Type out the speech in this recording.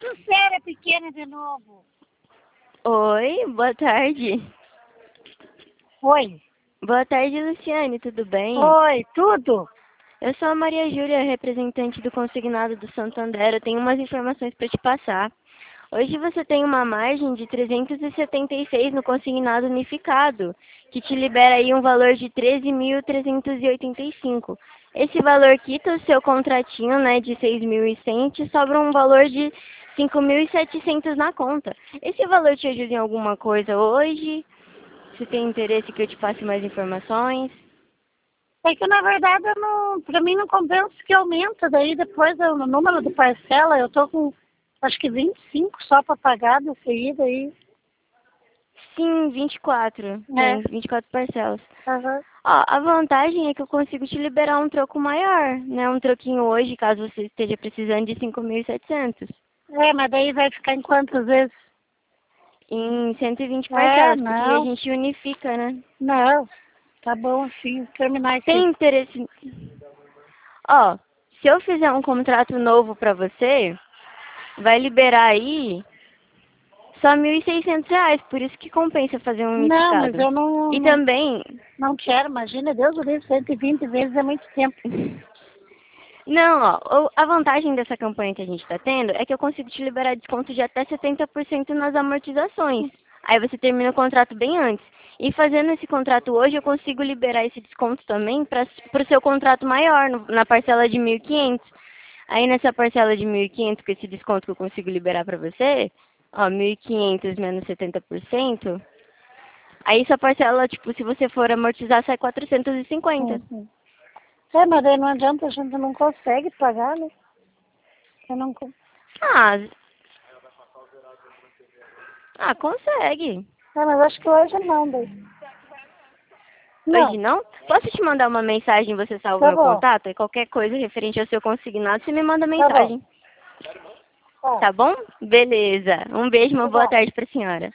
Sério, pequena de novo. Oi, boa tarde. Oi. Boa tarde, Luciane, tudo bem? Oi, tudo? Eu sou a Maria Júlia, representante do consignado do Santander. Eu tenho umas informações para te passar. Hoje você tem uma margem de 376 no consignado unificado, que te libera aí um valor de 13.385. Esse valor quita o seu contratinho, né, de 6.100 e te sobra um valor de 5.700 na conta. Esse valor te ajuda em alguma coisa hoje? Se tem interesse que eu te passe mais informações? É que na verdade eu não, pra mim não compensa que aumenta, daí depois o número de parcela, eu tô com acho que 25 só para pagar desse aí, daí. Sim, 24. É. Tem 24 parcelas. Aham. Ó, a vantagem é que eu consigo te liberar um troco maior, né? Um troquinho hoje, caso você esteja precisando de 5.700. É, mas daí vai ficar em quantas vezes? Em 120 É, parcelas, porque a não, gente unifica, né? não. Tá bom assim, terminar Tem aqui. interesse... Ó, se eu fizer um contrato novo pra você, vai liberar aí só R$ 1.600, por isso que compensa fazer um Não, mas unificado. eu não, E não, também... não quero, imagina, Deus do livre, 120 vezes é muito tempo. Não, ó, a vantagem dessa campanha que a gente está tendo é que eu consigo te liberar desconto de até 70% nas amortizações. Aí você termina o contrato bem antes. E fazendo esse contrato hoje, eu consigo liberar esse desconto também para o seu contrato maior, na parcela de 1.500. Aí nessa parcela de 1.500, com esse desconto que eu consigo liberar para você, ó, 1.500 menos 70%, aí sua parcela, tipo, se você for amortizar, sai 450. Uhum. É, mas daí não adianta, a gente não consegue pagar, né? Eu não, Ah, consegue. mas acho que hoje não, daí. Hoje Não, não? Posso te mandar uma mensagem e você salva o tá meu bom, contato? E qualquer coisa referente ao seu consignado, você me manda tá bom. mensagem. Tá, Tá bom? Beleza. Um beijo, uma tá boa bom. tarde pra senhora.